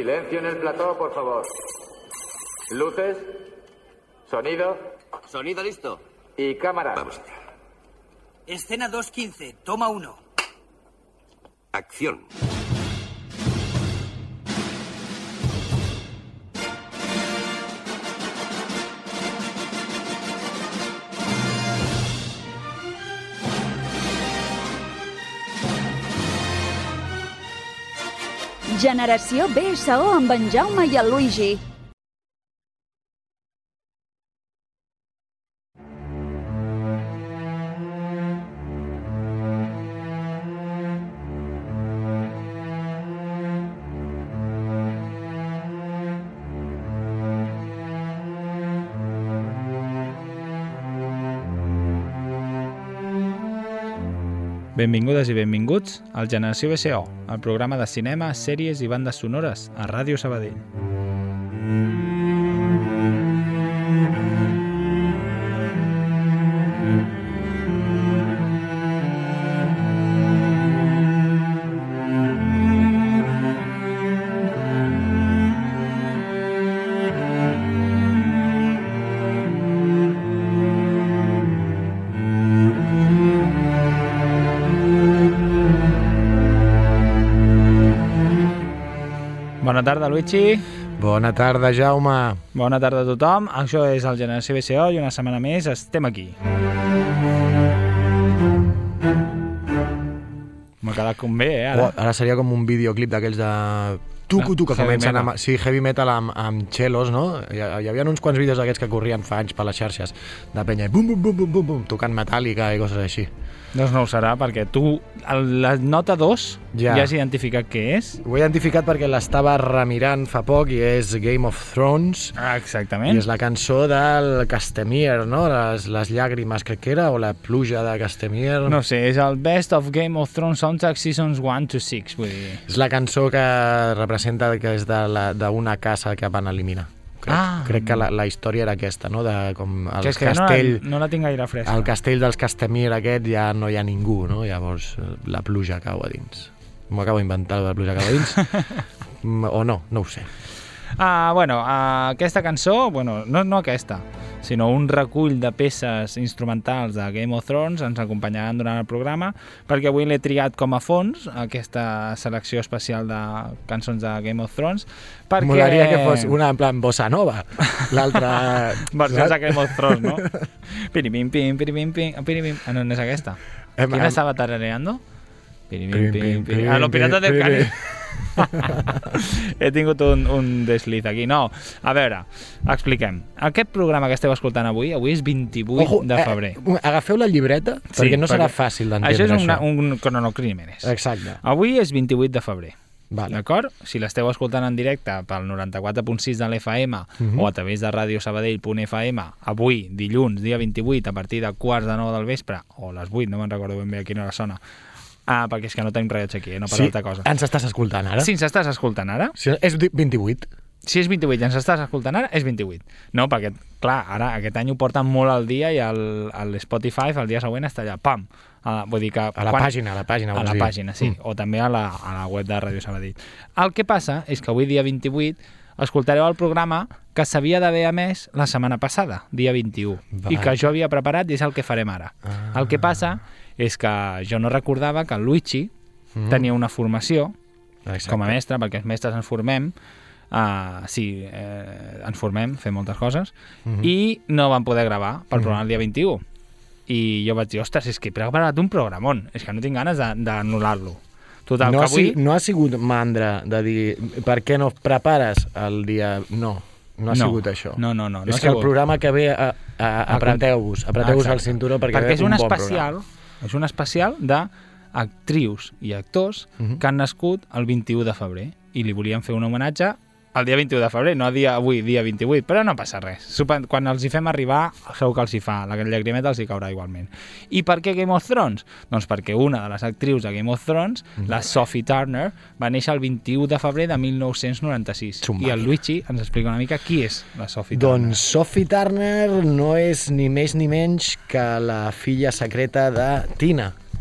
Silencio en el plató, por favor. Luces. Sonido. Sonido listo. Y cámara. Vamos allá. Escena 2:15, toma 1. Acción. Generació BSO amb en Jaume i el Luigi. Benvingudes i benvinguts al Generació BSO, el programa de cinema, sèries i bandes sonores a Ràdio Sabadell. Bona tarda, Luigi. Bona tarda, Jaume. Bona tarda a tothom. Això és el Generació BSO i una setmana més estem aquí. M'ha quedat com bé, ara. Ara seria com un videoclip d'aquells de... Tucu, que comencen amb... Sí, heavy metal amb cellos, no? Hi havia uns quants vídeos d'aquests que corrien fa anys per les xarxes de penya, bum, bum, bum, bum, bum, tocant metàl·lica i coses així. Doncs no ho serà, perquè tu, la nota 2, ja has identificat què és? Ho he identificat perquè l'estava remirant fa poc i és Game of Thrones. Exactament. I és la cançó del Castamere, no? Les llàgrimes, crec que era, o la pluja de Castamere. No sé, és el Best of Game of Thrones Soundtrack Seasons 1 to 6, vull dir. És la cançó que representa que és d'una casa que van eliminar. Crec que la història era aquesta, no? De com el castell... No la tinc gaire fresca. El castell dels Castamere aquest ja no hi ha ningú, no? Llavors la pluja cau a dins. M'ho acabo d'inventar, la pluja cau a dins. O no ho sé. Aquesta cançó, no aquesta, sinó un recull de peces instrumentals de Game of Thrones ens acompanyaran durant el programa, perquè avui l'he triat com a fons, aquesta selecció especial de cançons de Game of Thrones, perquè... Molaria que fos una en plan bossa nova, l'altra... Versions de Game of Thrones, no? Piripim, pim, piripim, pim, piripim... No és aquesta? Quina estava tarareando? Piripim, pim, pim... Los Piratas del Caribe. He tingut un desliz aquí. No, a veure, expliquem. Aquest programa que esteu escoltant avui és 28 de febrer. Agafeu la llibreta, perquè no serà fàcil d'entendre això. Això és un cronocrímenes. Exacte. Avui és 28 de febrer. Vale. D'acord? Si l'esteu escoltant en directe pel 94.6 de l'FM o a través de radiosabadell.fm, avui, dilluns, dia 28, a partir de 8:45 del vespre, o les 8, no me'n recordo ben bé a quina hora sona, perquè és que no tenim rellotge aquí, no per altra cosa. Ens estàs escoltant ara? Sí, ens estàs escoltant ara. Sí, és 28. Si és 28 i ens estàs escoltant ara, és 28. No, perquè, clar, ara aquest any ho porten molt al dia i l'Spotify el dia següent està allà, pam! Vull dir que... A la pàgina, a la pàgina, sí. O també a la web de Ràdio Sabadell. El que passa és que avui, dia 28, escoltareu el programa que s'havia d'haver emès la setmana passada, dia 21, i que jo havia preparat i és el que farem ara. El que passa és que jo no recordava que el Luigi tenia una formació com a mestre, perquè els mestres ens formem, ens formem, fem moltes coses, i no vam poder gravar pel programa el dia 21. I jo vaig dir, ostres, és que he preparat un programón, és que no tinc ganes d'anul·lar-lo. Total, no, que avui... No ha sigut mandra de dir per què no prepares el dia... No ha sigut això. No. És que el programa que ve, apreteu-vos el cinturó perquè ve un bon programa. És un especial d'actrius i actors que han nascut el 21 de febrer i li volíem fer un homenatge el dia 21 de febrer, no avui, dia 28, però no passa res. Quan els hi fem arribar, segur que els hi fa, la llagrimeta els hi caurà igualment. I per què Game of Thrones? Doncs perquè una de les actrius de Game of Thrones, la Sophie Turner, va néixer el 21 de febrer de 1996. I el Luigi ens explica una mica qui és la Sophie Turner. Doncs Sophie Turner no és ni més ni menys que la filla secreta de Tina.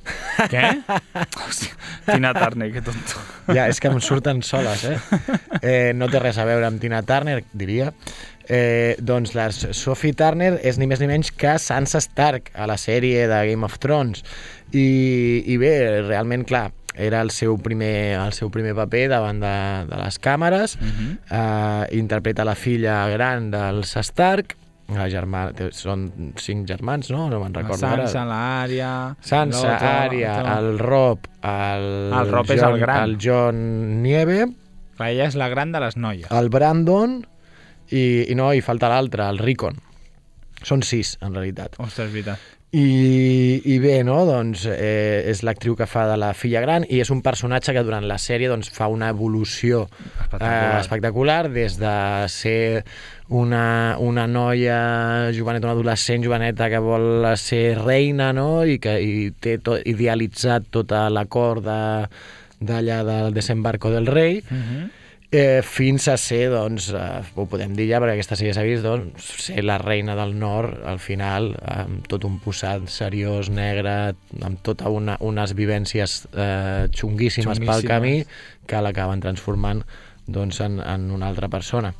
Què? Hòstia, Tina Turner, que tonto. Ja, és que em surten soles, no té res a veure amb Tina Turner, diria. Doncs la Sophie Turner és ni més ni menys que Sansa Stark a la sèrie de Game of Thrones. I bé, realment, clar, era el seu primer paper davant de les càmeres. Interpreta la filla gran dels Stark. Són 5 germans, no? No me'n recordo ara. Sansa, l'Ària... Sansa, Ària, el Robb, el Robb és el gran. El Jon Nieve. Ella és la gran de les noies. El Brandon i falta l'altre, el Rickon. Són 6, en realitat. Ostres, és veritat. I bé, no? Doncs és l'actriu que fa de la filla gran i és un personatge que durant la sèrie doncs, fa una evolució espectacular des de ser una noia joveneta, una adolescent joveneta que vol ser reina, no? I té idealitzat tota la cort d'allà del desembarco del rei, fins a ser, doncs, ho podem dir ja, perquè aquesta sèrie s'ha vist, doncs, ser la reina del nord, al final, amb tot un posat seriós, negre, amb tota unes vivències xunguíssimes pel camí, que l'acaben transformant doncs, en una altra persona.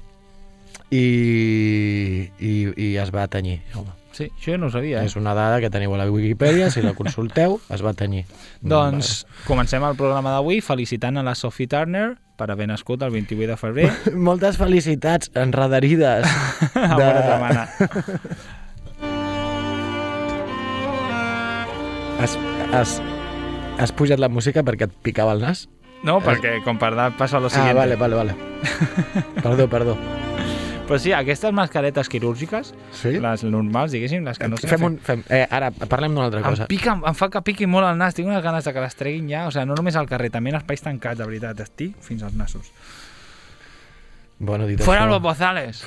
I es va tenyir, home. Sí, això no ho sabia. És una dada que teniu a la Wikipedia, si la consulteu, es va tenyir. Doncs comencem el programa d'avui felicitant a la Sophie Turner per haver nascut el 28 de febrer. Moltes felicitats, enrederides. Bona setmana. Has pujat la música perquè et picava el nas? No, perquè com per passar lo siguiente. Vale. Perdó. Pues sí, aquestes mascaretes quirúrgiques, sí? Les normals, diguéssim, les que no sé... Ara parlem d'una altra cosa. Em fa que piqui molt el nas, tinc unes ganes de que les treguin ja, o sigui, no només al carrer, també en espais tancats, de veritat, estic fins als nassos. Bueno, dit Fuera això... los bozales!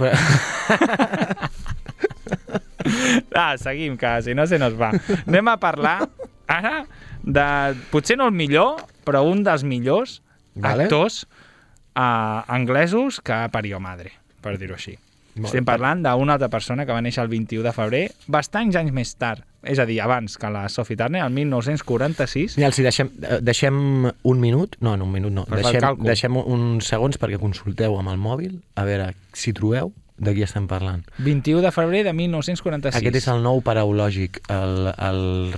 Seguim, que si no se nos va. Anem a parlar ara de, potser no el millor, però un dels millors actors anglesos que parió madre, per dir-ho així. Estem parlant d'una altra persona que va néixer el 21 de febrer, bastants anys més tard, és a dir, abans que la Sophie Turner, el 1946. Mira, si deixem un minut, no, un minut no, deixem uns segons perquè consulteu amb el mòbil, a veure si trobeu de qui estem parlant. 21 de febrer de 1946. Aquest és el nou paraulògic, el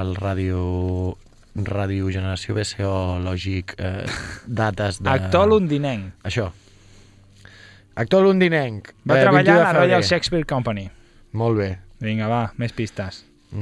radiogeneració BCO lògic, dates de... Actor londinenc. Això. Actor londinenc. Va treballar a la Royal Shakespeare Company. Molt bé. Vinga, va, més pistes.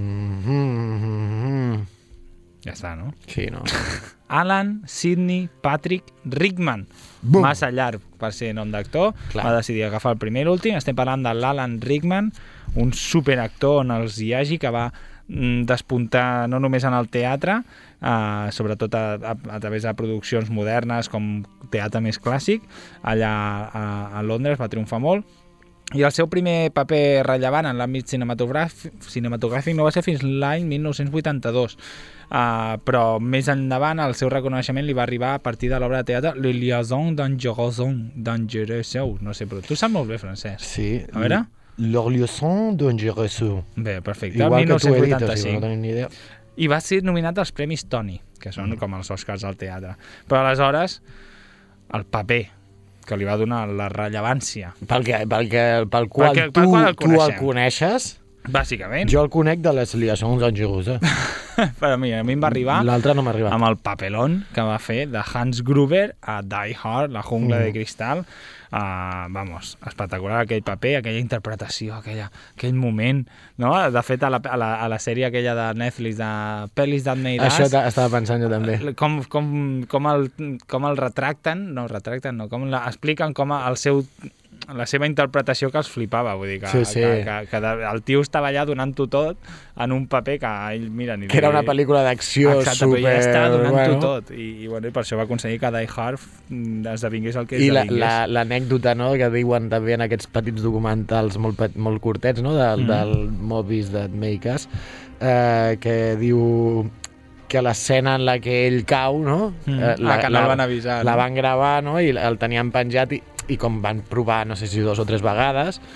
Ja està, no? Sí, no? Alan Sidney Patrick Rickman. Massa llarg per ser nom d'actor. Va decidir agafar el primer i l'últim. Estem parlant de l'Alan Rickman, un superactor on els hi hagi, que va despuntar no només en el teatre, sobretot a través de produccions modernes com teatre més clàssic. Allà a Londres va triomfar molt. I el seu primer paper rellevant en l'àmbit cinematogràfic no va ser fins l'any 1982. Però més endavant el seu reconeixement li va arribar a partir de l'obra de teatre Le Liaison dangereuse. No sé, però tu saps molt bé francès. Sí. A veure? Le Liaison dangereuse. Bé, perfecte. Igual 1985. que tu he dit, o sigui, no tenim ni idea. I va ser nominat als Premis Tony, que són com els Oscars al teatre. Però aleshores, el paper que li va donar la rellevància... Pel qual tu el coneixes... Bàsicament. Jo el conec de les Liaisons dangereuses. Però mira, a mi em va arribar... L'altre no m'ha arribat. Amb el papelón que va fer de Hans Gruber a Die Hard, La jungla de cristal. Vamos, espectacular aquell paper, aquella interpretació, aquell moment, no? De fet, a la sèrie aquella de Netflix de Pelis That Made Us... Això estava pensant jo també. Com el retracten, com expliquen com la seva interpretació que els flipava, vull dir que el tio estava allà donant-ho tot en un paper que ell, mira... Que era una pel·lícula d'acció super... Exacte, però ja estava donant-ho tot i per això va aconseguir que Die Hard esdevingués el que esdevingués. I l'anècdota, no?, que diuen també en aquests petits documentals molt curtets, no?, del Movies That Make Us, que diu que l'escena en la que ell cau, no? Que no el van avisar. La van gravar, no?, i el tenien penjat i com van provar, no sé si 2 o 3 vegades,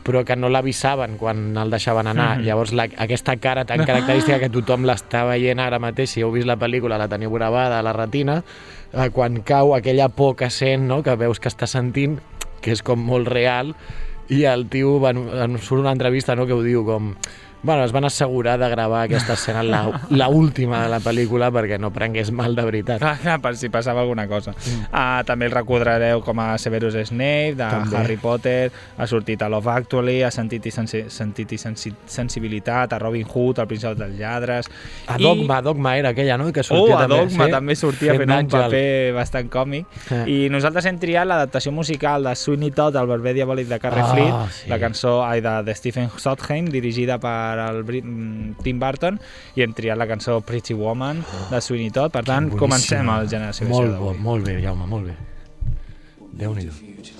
però que no l'avisaven quan el deixaven anar. Llavors, aquesta cara tan característica que tothom l'està veient ara mateix, si heu vist la pel·lícula, la teniu gravada a la retina, quan cau aquella por que sent, no? Que veus que està sentint, que és com molt real, i el tio, en surt una entrevista, no? Que ho diu com... Bueno, es van assegurar de gravar aquesta escena l'última de la pel·lícula perquè no prengués mal de veritat. Clar, per si passava alguna cosa. També el recordareu com a Severus Snape, de Harry Potter, ha sortit a Love Actually, a Sentit i Sensibilitat, a Robin Hood, al Príncep dels Lladres... A Dogma era aquella, no? Que sortia a Dogma també sortia fent un paper bastant còmic. I nosaltres hem triat l'adaptació musical de Sweeney Todd, el barber diabòlic de Carrie Fleet, la cançó de Stephen Sondheim, dirigida per el Tim Burton, i hem triat la cançó Pretty Woman de Sweeney Todd. Per tant, comencem el Generació Visió d'avui. Molt bé, Jaume, molt bé. Déu-n'hi-do.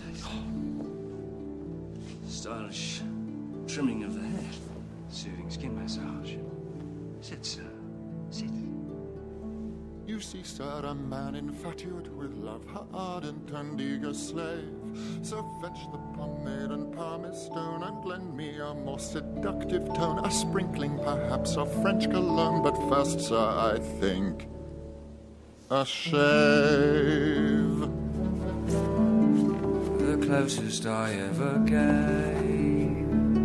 Stylish trimming of the hair, soothing skin massage. Sit, sir. Sit. You see, sir, a man infatuate with love, her ardent and eager slave. So fetch the pomade and pumice stone and lend me a more seductive tone, a sprinkling perhaps of French cologne, but first, sir, I think a shave. The closest I ever gave.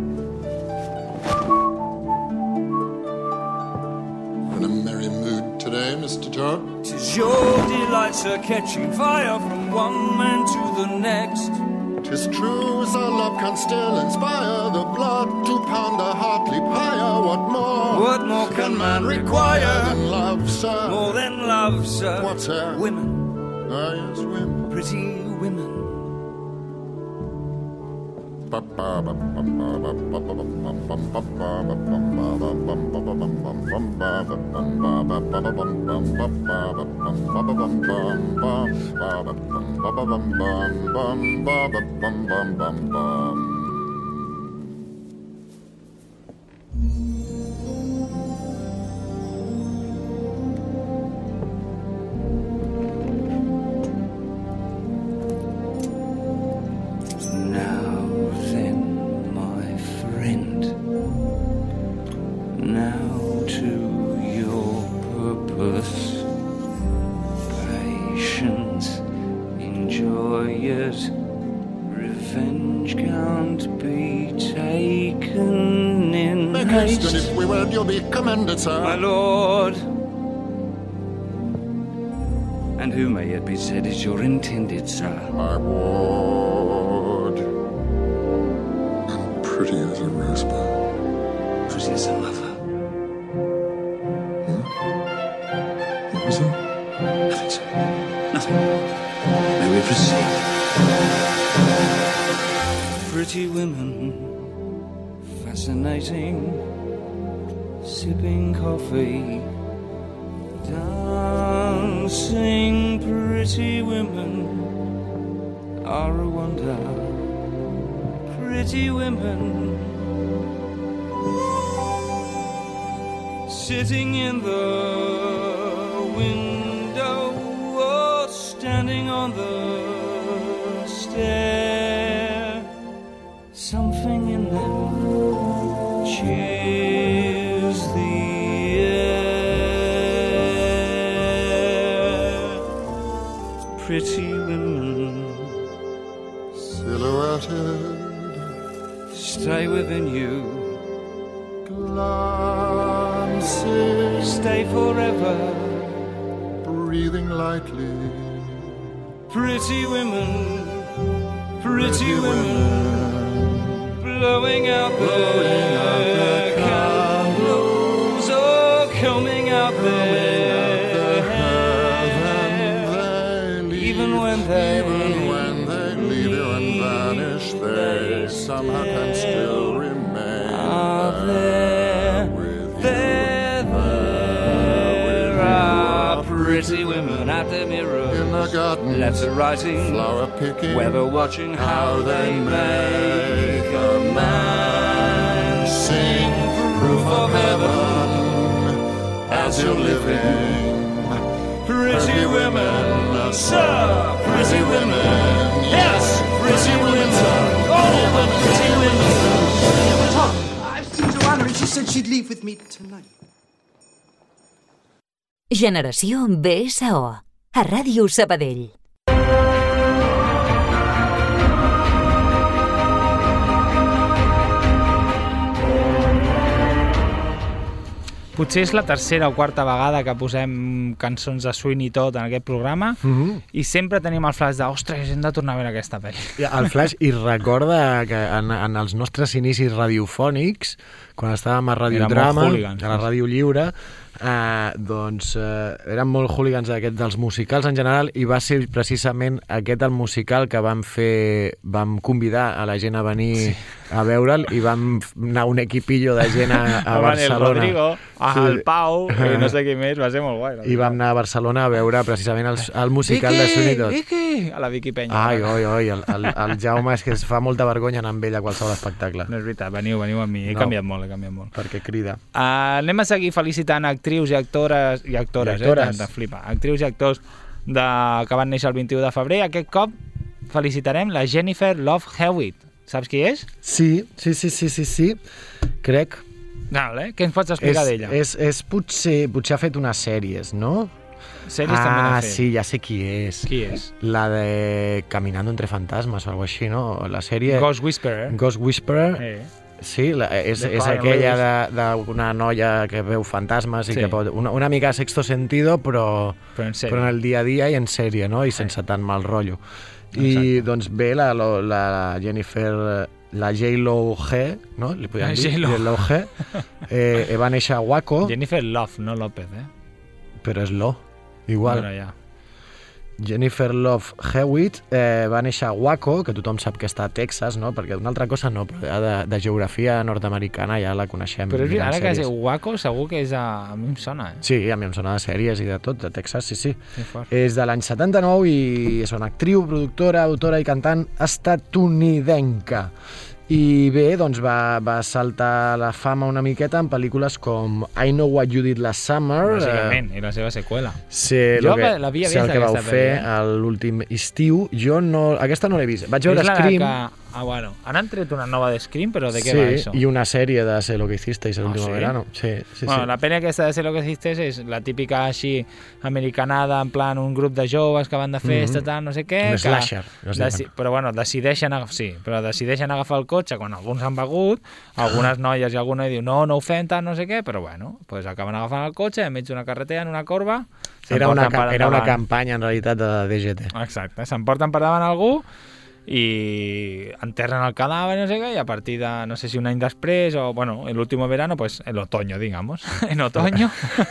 In a merry mood today, Mr. Todd? 'Tis your delight, sir, catching fire from one man to the next. 'Tis true, sir, love can still inspire the blood to pound a heart leap higher. What more can man require than love, sir? More than love, sir. What's that? Women. Ah, yes, women. Pretty women. Revenge can't be taken in haste. And if we wed, you'll be commended, sir. My lord. And who may it be said is your intended, sir? My ward. And pretty as a rosebud. Pretty as a mother. What was that? Nothing, sir. Nothing. May we proceed? Pretty women, fascinating, sipping coffee, dancing. Pretty women are a wonder. Pretty women sitting in the window or standing on the stair. Something in them cheers the air. Pretty women Silhouetted. Stay within you. Glances. Stay forever. Breathing lightly. Pretty women. Pretty women. Blowing out their candles or combing out their hair. Even when they leave you and vanish, they somehow can still remain there with there are pretty women at the mirror, in the garden, letter writing, flower picking, weather watching, how they make a man sing proof of heaven as you're living. Pretty women, sir, pretty women, yes, pretty women, sir, all the pretty women. said she'd leave with me tonight. Generació BSO, a Ràdio Sabadell. Potser és la tercera o quarta vegada que posem cançons de swing i tot en aquest programa i sempre tenim el flash de ostres, hem de tornar a veure aquesta pel·li. El flash, i recorda que en els nostres inicis radiofònics, quan estàvem a Radiodrama, a la Ràdio Lliure, doncs eren molt hooligans dels musicals en general, i va ser precisament aquest el musical que vam convidar a la gent a venir a veure'l, i vam anar un equipillo de gent a Barcelona. El Rodrigo, el Pau, i no sé qui més, va ser molt guai. I vam anar a Barcelona a veure precisament el musical de Swing i tot. Vicky! A la Vicky Penya. Ai, el Jaume és que es fa molta vergonya anar amb ell a qualsevol espectacle. No és veritat, veniu amb mi, he canviat molt. Perquè crida. Anem a seguir felicitant actrius i actores, flipa, actrius i actors que van néixer el 21 de febrer. Aquest cop felicitarem la Jennifer Love Hewitt. Saps qui és? Sí, crec. Què ens pots explicar d'ella? Potser ha fet unes sèries, no? Sèries també n'ha fet. Sí, ja sé qui és. Qui és? La de Caminando entre fantasmas o algo així, no? La sèrie... Ghost Whisperer. Sí, és aquella d'una noia que veu fantasmes i que pot... Una mica Sexto Sentido, però en el dia a dia i en sèrie, no? I sense tant mal rotllo. I doncs bé, la Jennifer... La J-Lo G, no? Li podíem dir? J-Lo G. Va néixer a Waco. Jennifer Love, no López, Però és Lo, igual. Bueno, ja. Jennifer Love Hewitt va néixer a Waco, que tothom sap que està a Texas, no? Perquè una altra cosa no, però de geografia nord-americana ja la coneixem. Però ara que es diu Waco, segur que és a mi em sona, Sí, a mi em sona de sèries i de tot, de Texas, sí. És de l'any 79 i és una actriu, productora, autora i cantant estatunidenca. I bé, doncs va saltar la fama una miqueta en pel·lícules com I Know What You Did Last Summer. Bàsicament, i la seva seqüela. Jo l'havia vist, el que vau fer l'últim estiu. Jo no... Aquesta no l'he vist. Vaig veure Scream. Bueno, han tret una nova de Scream, però de què va això? Sí, i una sèrie de Sé lo que hicisteis el último verano. Sí. La pena aquesta de Sé lo que hicisteis és la típica així americanada, en plan un grup de joves que van de festa, tal, no sé què. Un slasher. Però bueno, decideixen agafar el cotxe quan alguns han begut, algunes noies i alguna diu no ho fem, tal, no sé què, però bueno, pues acaben agafant el cotxe enmig d'una carretera, en una corba. Era una campanya, en realitat, de DGT. Exacte, s'emporten per davant algú y enterran el cadàver, no sé què, i a partir de, no sé si un any després o, bueno, el último verano, pues el otoño, digamos. En otoño.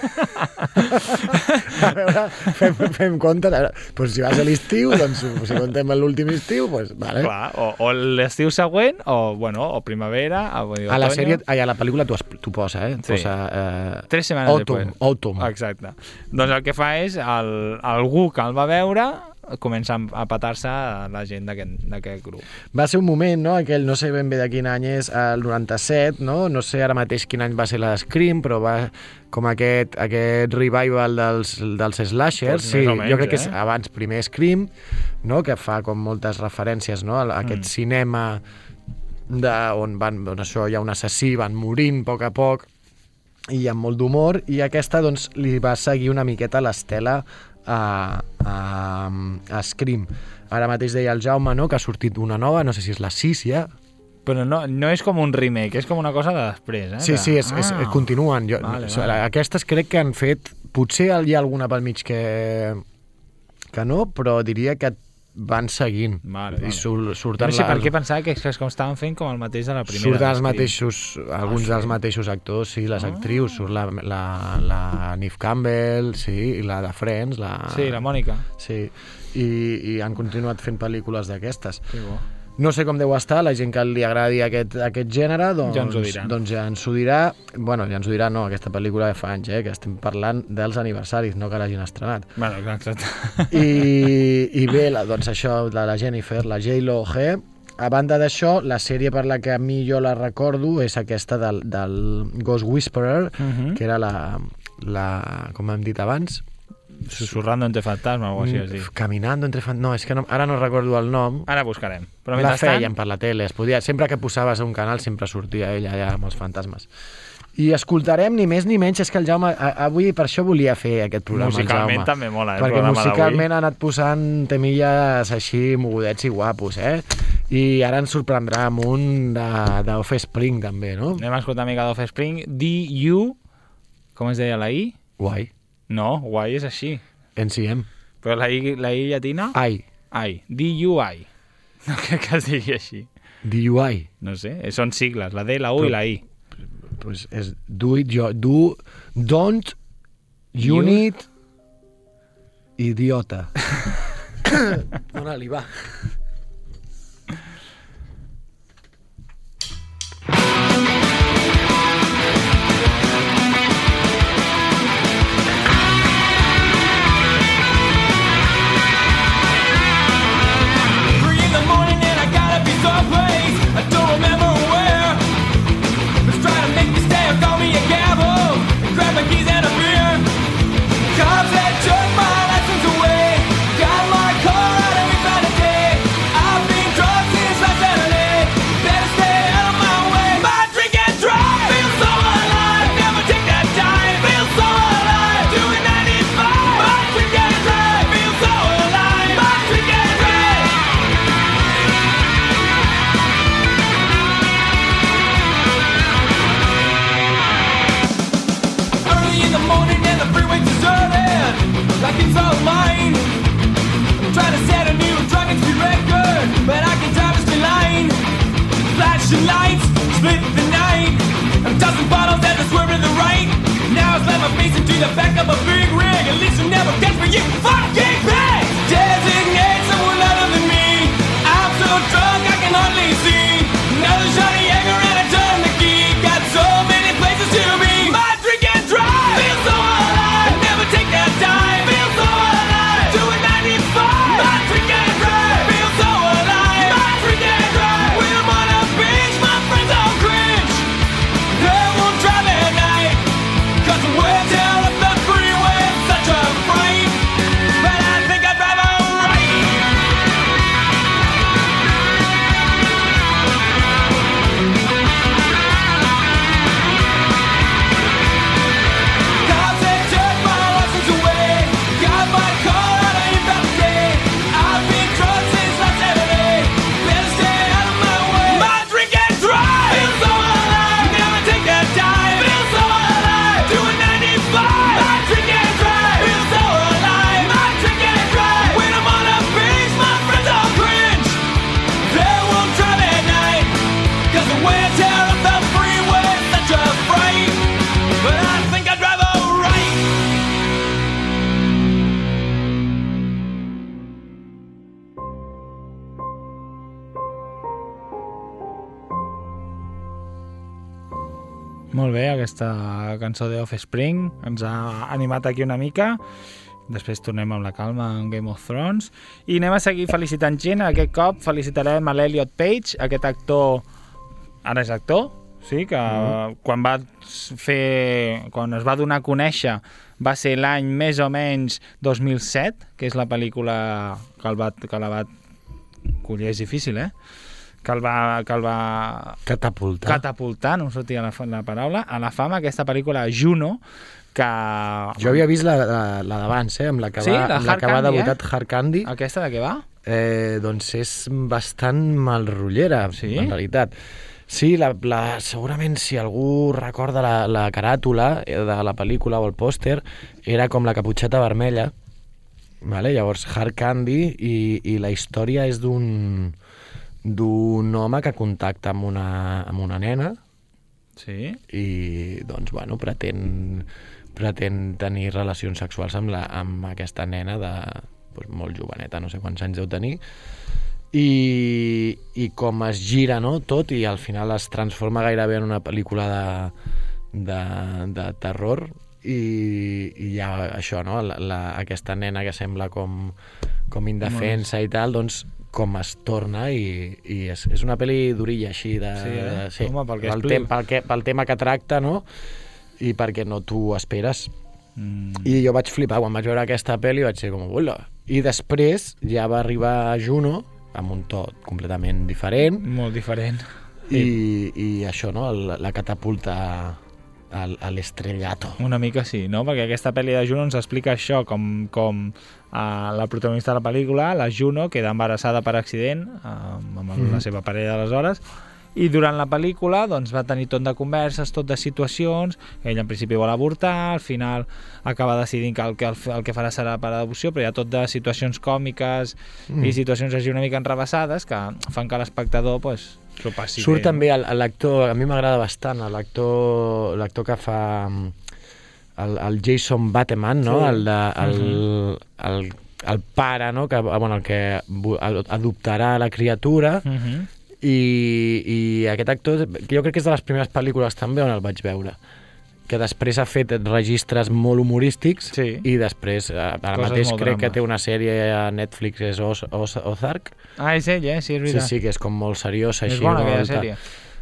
A veure, fem compte. Pues si vas a l'estiu, doncs si contem l'últim estiu, pues vale. Clar, o l'estiu següent, o, bueno, o primavera, o a la sèrie, a la pel·lícula t'ho posa, Sí. Posa 3 setmanes després. Autumn. Exacte. Doncs el que fa és, algú que el va veure comença a petar-se la gent d'aquest grup. Va ser un moment, no? Aquell, no sé ben bé de quin any és, el 97, no? No sé ara mateix quin any va ser la Scream, però va com aquest revival dels slashers. Sí, menys, jo crec que és abans primer Scream, no? Que fa com moltes referències, no? A aquest cinema on això hi ha un assassí, van morint a poc i amb molt d'humor, i aquesta doncs li va seguir una miqueta l'estela a Scream. Ara mateix deia el Jaume, no?, que ha sortit una nova, no sé si és la 6 ja. Però no és com un remake, és com una cosa de després, Sí, continuen. Vale. Aquestes crec que han fet... Potser hi ha alguna pel mig que no, però diria que van seguint. Vale. I surten... No sé per què pensava que és com estaven fent com el mateix de la primera. Surten els mateixos, alguns dels mateixos actors, sí, les actrius. Surt la Neve Campbell, sí, i la de Friends, Sí, la Mònica. Sí, i han continuat fent pel·lícules d'aquestes. Que bo. No sé com deu estar, la gent que li agradi aquest gènere, doncs ja ens ho dirà. Doncs ja ens ho dirà. Bueno, ja ens ho dirà, no, aquesta pel·lícula de fa anys, que estem parlant dels aniversaris, no que l'hagin estrenat. Bueno, exacte. I bé, doncs això, la Jennifer, la J-Lo G. A banda d'això, la sèrie per la que a mi jo la recordo és aquesta del Ghost Whisperer, que era la com hem dit abans, Susurrando entre fantasmas o algo així es diu. Caminando entre fantasmas. No, és que ara no recordo el nom. Ara buscarem. Però la feien per la tele. Sempre que posaves un canal sempre sortia ella allà amb els fantasmes. I escoltarem ni més ni menys, és que el Jaume, avui per això volia fer aquest programa, musicalment el Jaume. també mola, el perquè programa d'avui. musicalment ha anat posant temilles així mogudets i guapos, I ara ens sorprendrà amb un d'Offspring, també, no? Anem a escoltar mica d'Offspring. D.U. Com es deia la I? Guai. No, guai és així. NCM. Però la I llatina? Ai. Ai. D.U.I. No crec que es digui així. DUI. No sé, són sigles, la D, la U i la I. Pues és do it, don't, unit, idiota. Dóna-li, va. Lights split the night. I'm tossing bottles as I swerve to the right. Now I slam my face into the back of a big rig. At least you'll never catch me, you fucking pig. Designate someone other than me. I'm so drunk I can hardly see. Another shot of Jaeger and a ton of key. Got so many places to be. My drink and drive. Feel so alive. Never take that time. Feel so alive. Do it 95. My drink and drive. Feel so alive. My drink and drive. When I'm on a beach, my friends all cringe. They won't drive at night. Cause the wear down up the freeway is such a fright. But I think I'd drive alright. Cops they took my license away. Got my car out of investigate. I've been drunk since last Saturday. Better stay out of my way. My drink and drive. Feel so alive. Never take that time. Feel so alive. Doing 95. My drink and drive. Feel so alive. My drink and drive. When I'm on a beach, my friends all cringe. They won't drive at night. Cause the wear and tear of the freeway is such a fright. But I think I drive alright. Molt bé, aquesta cançó de Offspring ens ha animat aquí una mica. Després tornem amb la calma en Game of Thrones. I anem a seguir felicitant gent. Aquest cop felicitarem a l'Elliot Page, aquest actor... Ara és actor, sí, que quan es va donar a conèixer va ser l'any més o menys 2007, que és la pel·lícula que la va... Collir és difícil, que el va catapultar, no em sortia la paraula, a la fama, aquesta pel·lícula Juno, que... Jo havia vist la d'abans, amb la que sí? va debutat Hard Candy. Aquesta de què va? Doncs és bastant malrotllera, sí? En realitat. Sí, segurament si algú recorda la caràtula de la pel·lícula o el pòster, era com la caputxeta vermella, vale? Llavors Hard Candy, i la història és d'un home que contacta amb una nena, sí? I doncs, bueno, pretén tenir relacions sexuals amb aquesta nena molt joveneta, no sé quants anys deu tenir, i com es gira, no, tot, i al final es transforma gairebé en una pel·lícula de terror, i hi ha això, no, aquesta nena que sembla com indefensa i tal, doncs com es torna, i és una pel·li d'orilla així sí. Home, pel tema que tracta, no? I perquè no t'ho esperes. I jo vaig flipar quan vaig veure aquesta pel·li, vaig ser com, hola. I després ja va arribar a Juno amb un to completament diferent. Molt diferent. I això, no? La catapulta a l'estrellato. Una mica sí, no? Perquè aquesta pel·li de Juno ens explica això, com la protagonista de la pel·lícula, la Juno, queda embarassada per accident amb la seva parella d'aleshores, i durant la pel·lícula doncs, va tenir tot de converses, tot de situacions. Ell en principi vol avortar, al final acaba decidint que el que farà serà per adopció, però hi ha tot de situacions còmiques i situacions així una mica enrevessades que fan que l'espectador pues, s'ho passi bé. Surt també l'actor, a mi m'agrada bastant, l'actor que fa el Jason Bateman, no? El pare, no? El que adoptarà la criatura. I aquest actor, jo crec que és de les primeres pel·lícules també on el vaig veure, que després ha fet registres molt humorístics i després, ara mateix crec que té una sèrie a Netflix, és Ozark. És ell, sí, és veritat. Sí, que és com molt seriosa. És bona aquella sèrie.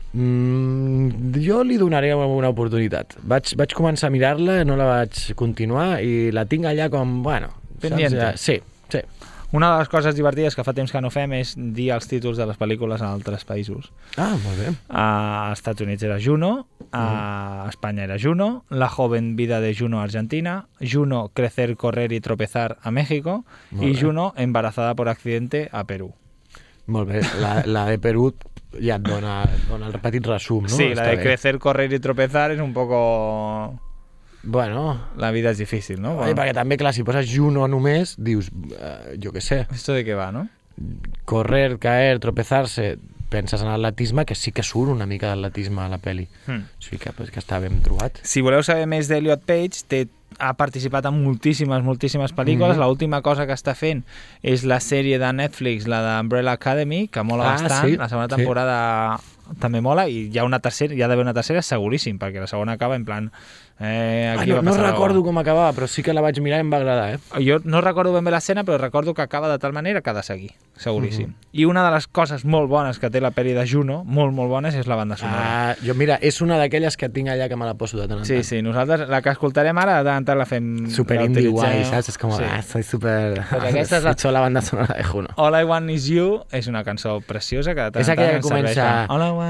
Jo li donaré una oportunitat. Vaig començar a mirar-la, no la vaig continuar i la tinc allà com, bueno... Pendiente. Sí. Una de les coses divertides que fa temps que no fem és dir els títols de les pel·lícules en altres països. Molt bé. A Estats Units era Juno, a Espanya era Juno, La joven vida de Juno a Argentina, Juno crecer, correr y tropezar a México i Juno embarazada por accidente a Perú. Molt bé, la de Perú ja et dona el petit resum, no? Sí, la de crecer, correr y tropezar és un poco... Bueno... La vida és difícil, no? Perquè també, clar, si poses Juno només, dius, jo què sé... Esto de què va, no? Correr, caer, tropezarse... Penses en atletisme, que sí que surt una mica d'atletisme a la pel·li. O sigui que està ben trobat. Si voleu saber més d'Elliot Page, ha participat en moltíssimes pel·lícules. L'última cosa que està fent és la sèrie de Netflix, la d'Umbrella Academy, que mola bastant. La segona temporada també mola, i hi ha d'haver una tercera seguríssim, perquè la segona acaba en plan... no recordo com acabava, però sí que la vaig mirar i em va agradar. Jo no recordo ben bé l'escena, però recordo que acaba de tal manera que ha de seguir, seguríssim. I una de les coses molt bones que té la pel·li de Juno, molt bones, és la banda sonora. Mira, és una d'aquelles que tinc allà que me la poso de tant en tant. Sí, nosaltres la que escoltarem ara, de tant en tant la fem... Super indie guai, saps? És com, soy super... Aquesta és la banda sonora de Juno. All I Want Is You és una cançó preciosa que de tant en tant ens serveix. És aquella que comença... All I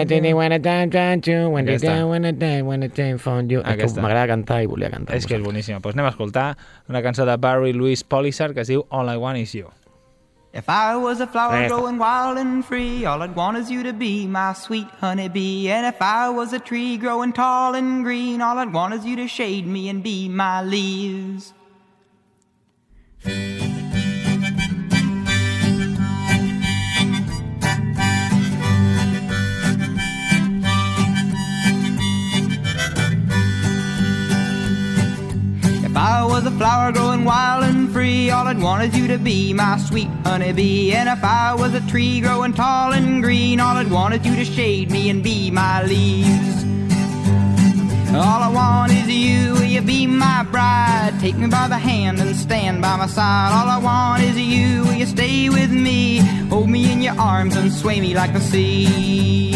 Want is You, m'agrada cantar i volia cantar. És que és boníssima. Doncs anem a escoltar una cançó de Barry Louis Polisar que es diu All I Want Is You. If I was a flower growing wild and free, all I'd want is you to be my sweet honeybee. And if I was a tree growing tall and green, all I'd want is you to shade me and be my leaves. If I was a flower growing wild and free, all I'd want is you to be my sweet honeybee. And if I was a tree growing tall and green, all I'd want is you to shade me and be my leaves. All I want is you, will you be my bride? Take me by the hand and stand by my side. All I want is you, will you stay with me? Hold me in your arms and sway me like the sea.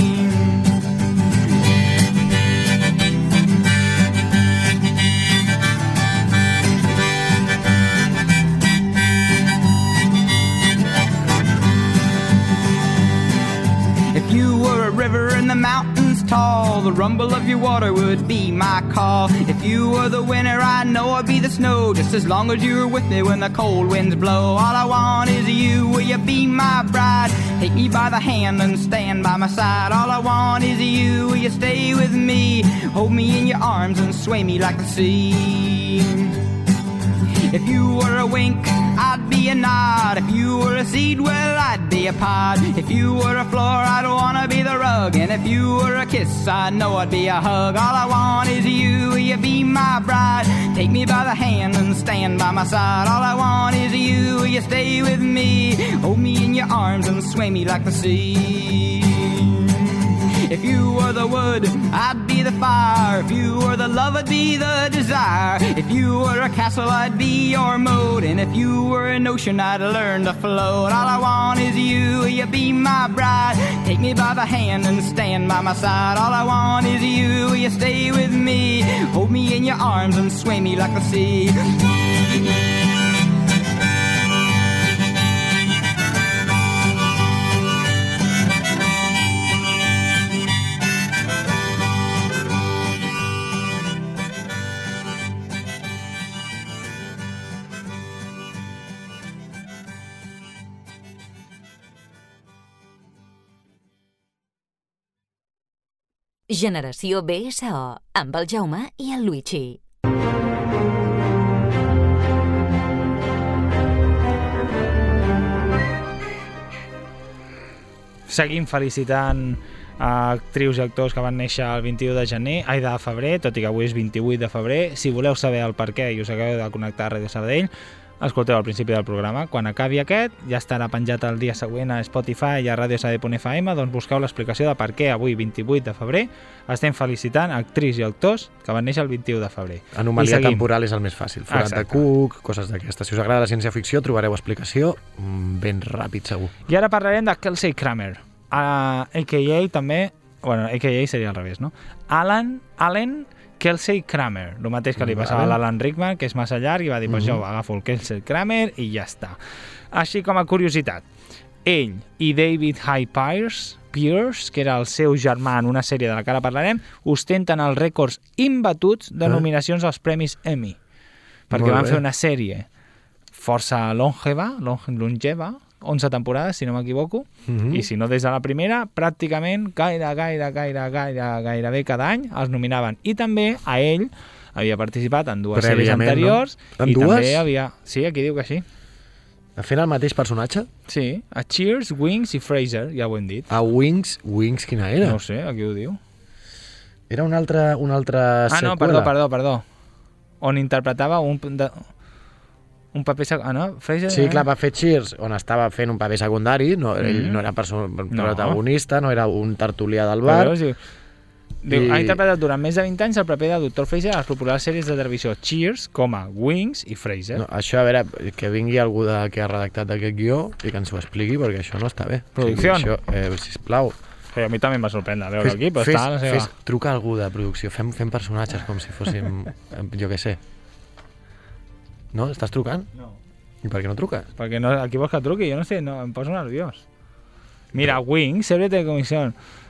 River in the mountains tall, the rumble of your water would be my call. If you were the winter, I know I'd be the snow, just as long as you were with me when the cold winds blow. All I want is you, will you be my bride? Take me by the hand and stand by my side. All I want is you, will you stay with me? Hold me in your arms and sway me like the sea. If you were a wink, I'd be a nod. If you were a seed, well, I'd be a pod. If you were a floor, I'd wanna be the rug. And if you were a kiss, I know I'd be a hug. All I want is you, will you be my bride? Take me by the hand and stand by my side. All I want is you, will you stay with me? Hold me in your arms and sway me like the sea. If you were the wood, I'd be the fire. If you were the love, I'd be the desire. If you were a castle, I'd be your moat. And if you were an ocean, I'd learn to float. All I want is you, will you be my bride? Take me by the hand and stand by my side. All I want is you, will you stay with me? Hold me in your arms and sway me like the sea. Generació BSO, amb el Jaume i el Luigi. Seguim felicitant actrius i actors que van néixer el 21 de febrer, tot i que avui és 28 de febrer. Si voleu saber el per què i us acabeu de connectar a Ràdio Sabadell, escolteu al principi del programa. Quan acabi aquest, ja estarà penjat el dia següent a Spotify i a radiosabadell.fm, doncs busqueu l'explicació de per què avui, 28 de febrer, estem felicitant actrius i actors que van néixer el 21 de febrer. Anomalia temporal és el més fàcil. Forat de Cook, coses d'aquestes. Si us agrada la ciència-ficció, trobareu explicació ben ràpid, segur. I ara parlarem de Kelsey Grammer, a.k.a. també... Bueno, a.k.a. seria al revés, no? Allen Kelsey Grammer, el mateix que li passava a l'Alan Rickman, que és massa llarg, i va dir, pues jo agafo el Kelsey Grammer i ja està. Així com a curiositat, ell i David Hyde Pierce, que era el seu germà en una sèrie de la que ara parlarem, ostenten els rècords imbatuts de nominacions als Premis Emmy, perquè van fer una sèrie força longeva, 11 temporades, si no m'equivoco, i si no des de la primera, pràcticament gairebé cada any els nominaven. I també a ell havia participat en dues sèries anteriors. En i dues? També havia... Sí, aquí diu que sí. Fent el mateix personatge? Sí, a Cheers, Wings i Frasier, ja ho hem dit. A Wings quina era? No sé, aquí ho diu. Era una altra seqüela. No, perdó. On interpretava un paper secundari, no? Fraser, sí, clar, va fer Cheers, on estava fent un paper secundari, ell no era protagonista, no era un tertulià del bar. Ha interpretat durant més de 20 anys el paper de Dr. Fraser a les populars sèries de televisió Cheers, Wings i Frasier. No, això, a veure, que vingui algú que ha redactat aquest guió i que ens ho expliqui, perquè això no està bé. Producció? Sisplau. A mi també em va sorprendre veure aquí, però està a la seva... Truca algú de producció, fem personatges com si fóssim, jo què sé. No? Estàs trucant? No. I per què no truques? Perquè no, aquí vols que truqui, jo no sé, no, em poso nerviós. Mira, Wings, sèrie de televisió.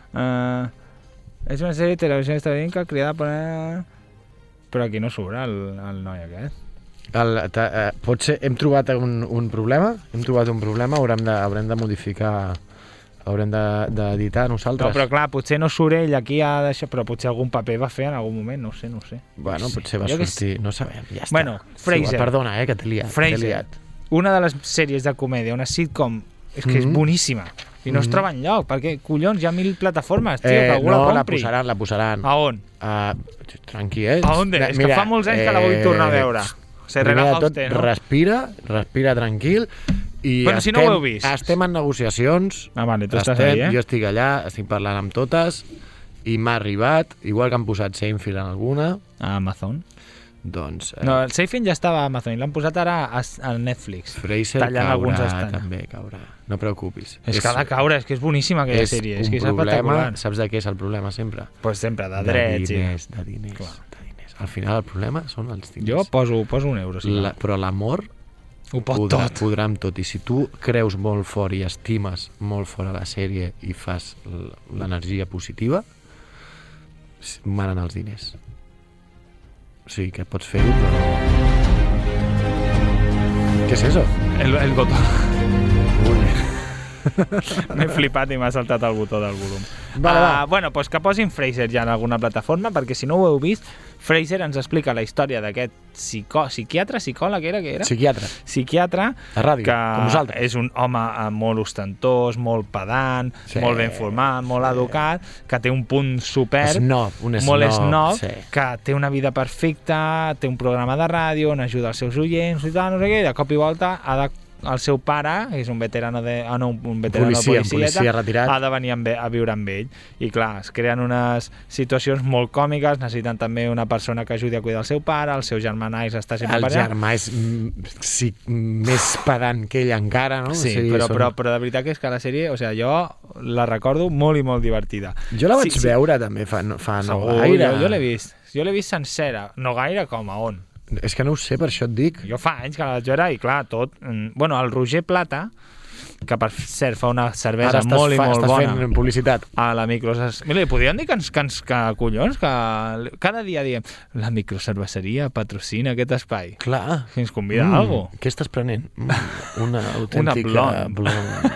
És una sèrie de televisió estadounidense creada per... Però aquí no surt el noi aquest. Potser hem trobat un problema, haurem de modificar... Haurem d'editar nosaltres. No, però clar, potser no surt ell aquí, però potser algun paper va fer en algun moment, no ho sé. Bueno, potser va sortir, no sabem, ja està. Bueno, Frasier. Perdona, que t'he liat. Frasier, una de les sèries de comèdia, una sitcom, és que és boníssima, i no es troba enlloc, perquè, collons, hi ha 1000 plataformes, tio, que algú la compri. No, la posaran. A on? Tranqui, A on? És que fa molts anys que la vull tornar a veure. Primer de tot, respira tranquil, i bueno, si no ho heu vist. Estem en negociacions, vale, tu estàs allà, jo estic allà, estic parlant amb totes, i m'ha arribat, igual que han posat Seinfeld en alguna. A Amazon. Doncs... No, el Seinfeld ja estava a Amazon, i l'han posat ara a Netflix. Frasier també caurà, no preocupis. És que ha de caure, és que és boníssima aquella sèrie, és que és espectacular. Saps de què és el problema sempre? Pues sempre, de drets. De diners. Al final el problema són els diners. Jo poso €1, sí. Però l'amor ho podrà amb tot, i si tu creus molt fort i estimes molt fort a la sèrie i fas l'energia positiva, manen els diners. O sigui que pots fer-ho, però... Què és eso? El botó. M'he flipat i m'ha saltat el botó del volum. Bueno, doncs que posin Frasier ja en alguna plataforma, perquè si no ho heu vist, Frasier ens explica la història d'aquest psicòleg era? Psiquiatre, a ràdio, que com nosaltres. És un home molt ostentós, molt pedant, molt ben format, molt educat, que té un punt superb, molt snob, que té una vida perfecta, té un programa de ràdio on ajuda els seus oients i tal, no sé què, i de cop i volta el seu pare, que és un veterano de policia retirat, ha de venir a viure amb ell. I clar, es creen unes situacions molt còmiques, necessiten també una persona que ajudi a cuidar el seu pare, el seu germà Nice està sempre per allà. El germà és més pedant que ell encara, no? Sí, però de veritat que és que la sèrie, o sigui, jo la recordo molt i molt divertida. Jo la vaig veure també fa no gaire. Jo l'he vist sencera, no gaire com a on. És que no ho sé, per això et dic. Jo fa anys que la vaig veure i clar, tot... Bueno, el Roger Plata, que per cert fa una cervesa molt i molt bona. Estàs fent publicitat. A la microcerveseria. Mira, li podríem dir que collons, que cada dia diem la microcerveseria patrocina aquest espai. Clar. Si ens convida a alguna cosa. Què estàs prenent? Una autèntica blonde.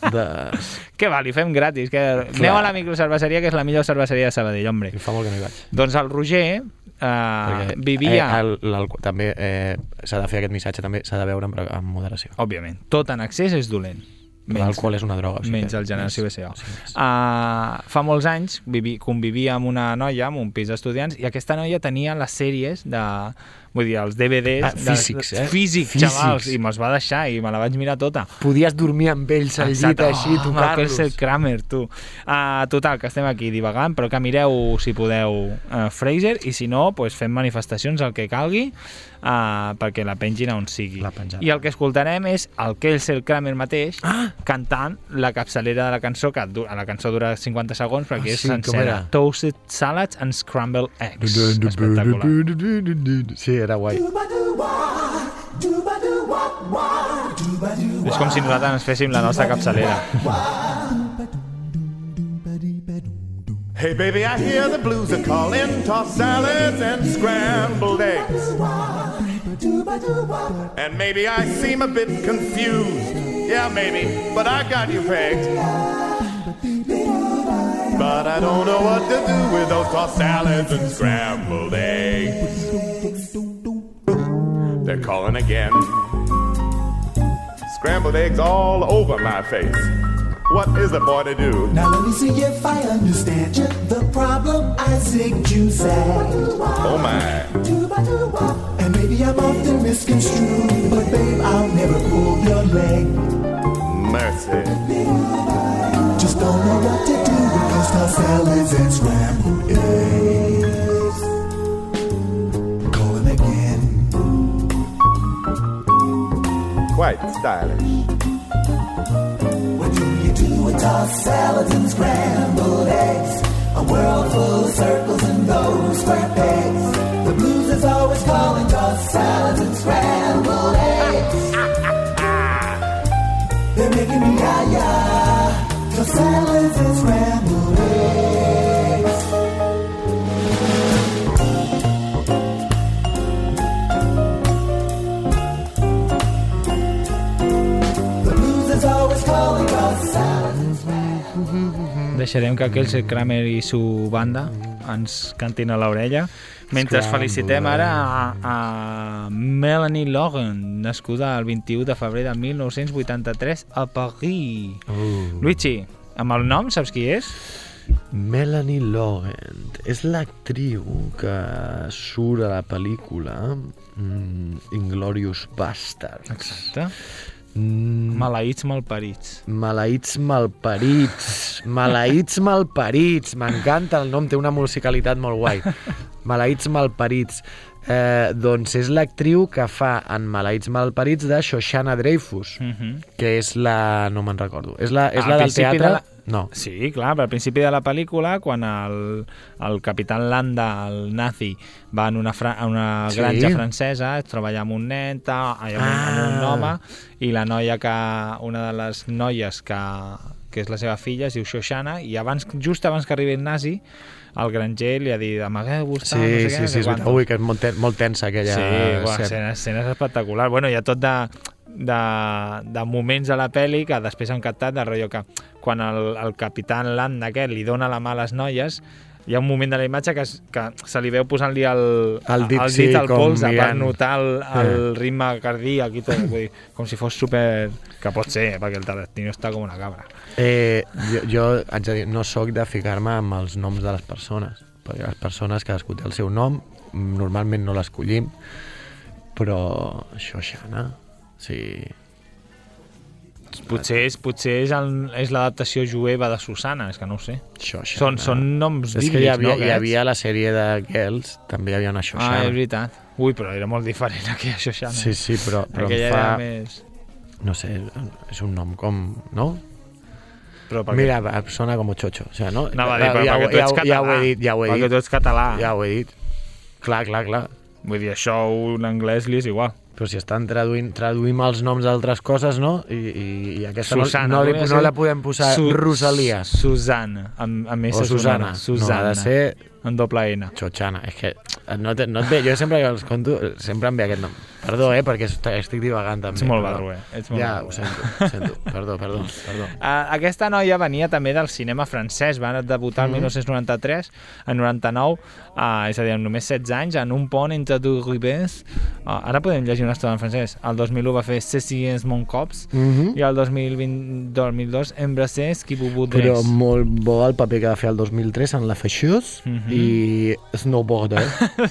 Què va, li fem gratis. Aneu a la microcerveseria, que és la millor cerveseria de Sabadell, hombre. Fa molt que no hi vaig. Doncs el Roger vivia... També s'ha de fer aquest missatge, també s'ha de veure amb moderació. Òbviament. Tot en excés és dolent. L'alcohol és una droga. Menys el Generació BCO. Fa molts anys convivia amb una noia, amb un pis d'estudiants, i aquesta noia tenia les sèries de... Vull dir, els DVDs... Físics, xavals, i me'ls va deixar i me la vaig mirar tota. Podies dormir amb ells al llit així, tocar-los. Kelsey Grammer, tu. Total, que estem aquí divagant, però que mireu, si podeu, Frasier, i si no, fem manifestacions, el que calgui, perquè la pengin on sigui. I el que escoltarem és el Kelsey Grammer mateix cantant la capçalera de la cançó, que la cançó dura 50 segons, però aquí és sencera. Toasted Salads and Scrambled Eggs. Espectacular. Sí, era guai. És com si nosaltres ens féssim la nostra capçalera. Hey baby, I hear the blues are calling, tossed salads and scrambled eggs. And maybe I seem a bit confused. Yeah, maybe, but I got you pegged. But I don't know what to do with those tossed salads and scrambled eggs. They're calling again. Scrambled eggs all over my face. What is a boy to do? Now let me see if I understand you. The problem I think you said. Oh my. And maybe I'm often misconstrued, but babe, I'll never pull your leg. Mercy. Just don't know what to do with those tossed salads and scrambled eggs. Calling again. Quite stylish. What do you do with tossed salads and scrambled eggs? A world full of circles and those square pegs. The blues is always calling tossed salads and scrambled eggs. They're making me ya-ya. Tossed salads and scrambled eggs. The blues is always calling tossed salads and scrambled eggs. Deixarem que Kelsey Grammer i su banda ens cantin a l'orella mentre felicitem ara a Melanie Logan, nascuda el 21 de febrer de 1983 a París. Luigi, amb el nom saps qui és? Melanie Logan és l'actriu que surt a la pel·lícula Inglourious Basterds. Exacte. Maleïts malparits. Maleïts malparits. Maleïts malparits. M'encanta el nom, té una musicalitat molt guai. Maleïts malparits. Doncs és l'actriu que fa en Maleïts malparits de Shoshana Dreyfus, que és la... no me'n recordo. És la del teatre? No. Sí, clar, al principi de la pel·lícula, quan el capitán Landa, el nazi, va en una granja francesa, treballa amb un nen, amb un home, i la noia una de les noies que és la seva filla, es diu Shoshana, i just abans que arribi el nazi, el granger li ha dit amagueu-vos, no sé què. Sí, ui, que és molt tensa aquella... Sí, escenes espectaculars. Bueno, hi ha tot de moments a la pel·li que després han captat de rotllo que quan el capitán Land aquest li dona la mà a les noies, hi ha un moment de la imatge que se li veu posant-li el dit al polze per notar el ritme cardíac i tot, vull dir, com si fos super... que pot ser, perquè el Tarantino està com una cabra. Jo haig de dir, no soc de ficar-me amb els noms de les persones, perquè les persones cadascú té el seu nom, normalment no l'escollim, però Shoshana, sí... Potser és l'adaptació jueva de Susana, és que no ho sé. Són noms bíblics, no? Hi havia la sèrie de Girls, també hi havia una Shoshana. És veritat. Ui, però era molt diferent aquella Shoshana. Sí, però aquella era més... No sé, és un nom com... no? Mira, sona com chocho. O sea, no? Anava a dir, perquè tu ets català. Ja ho he dit. Perquè tu ets català. Ja ho he dit. Clar. Vull dir, això en anglès li és igual. Però si estan traduïm els noms d'altres coses, no? I aquesta Susana, no la podem posar Rosalia. Susana, amb S. O Susana. No, ha de ser... en doble N. Xochana. És que no et ve... Jo sempre que els conto, sempre em ve aquest nom. Perdó, perquè estic divagant també. Ets molt barruer. Ja, ho sento. Perdó. Aquesta noia venia també del cinema francès, va debutar el 1993, en 99, és a dir, amb només 16 anys, en Un pont entre deux rives. Ara podem llegir una estona en francès. El 2001 va fer Ceci mon cops, i el 2002 Embrassés qui vous voudrez. Però molt bo el paper que va fer el 2003 en La Feixós i Snowboarder.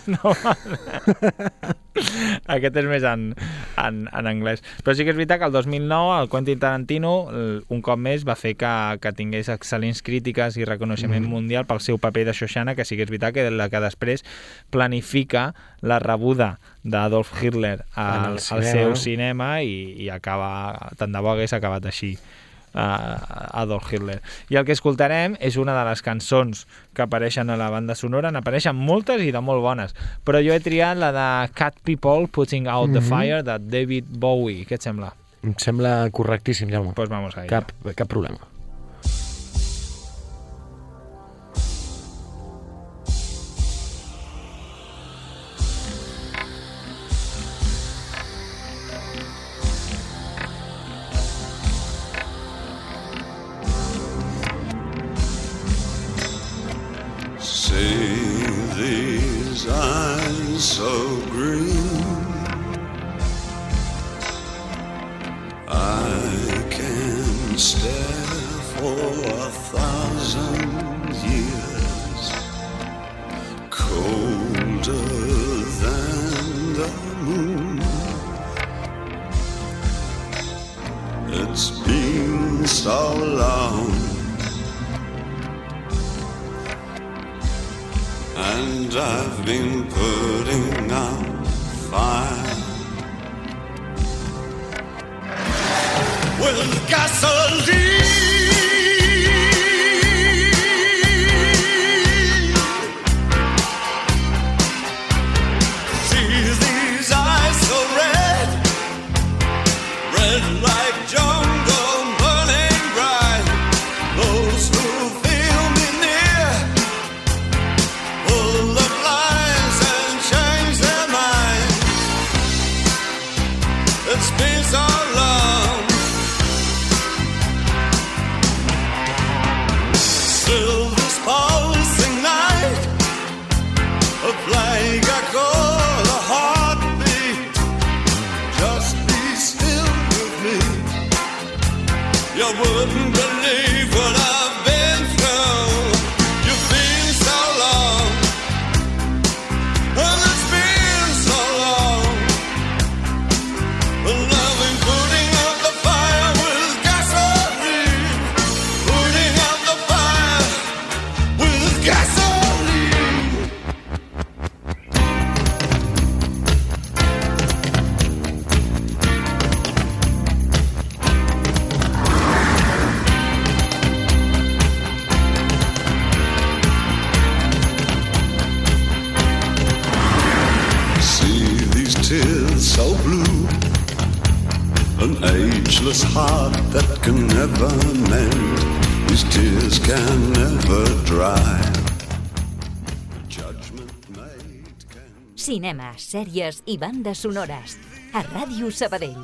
Aquest és més en anglès. Però sí que és veritat que el 2009 el Quentin Tarantino un cop més va fer que tingués excel·lents crítiques i reconeixement mundial pel seu paper de Shoshana, que sí que és veritat que després planifica la rebuda d'Adolf Hitler al seu cinema i acaba, tant de bo hagués acabat així Adolf Hitler. I el que escoltarem és una de les cançons que apareixen a la banda sonora. N'apareixen moltes i de molt bones, però jo he triat la de Cat People Putting Out the Fire de David Bowie. Què et sembla? Em sembla correctíssim, Jaume. Pues vamos a ello. Cap problema. See these eyes so green, I can stare for 1,000 years, colder than the moon. It's been so long, and I've been putting out fire with gasoline. See these eyes so red, red like jungle burning bright. Those who feel me near pull the blinds and change their mind. It's been so long, still this pulsing night, a plague I call a heartbeat. Just be still with me. You wouldn't believe what I've been through. You've been so long, and it's been so long, and I've been putting out the fire with gasoline, putting out the fire with gasoline. See these tears so blue, an ageless heart that can never mend. These tears can never dry. Judgment made can... Cinema, sèries i bandes sonores. A Ràdio Sabadell.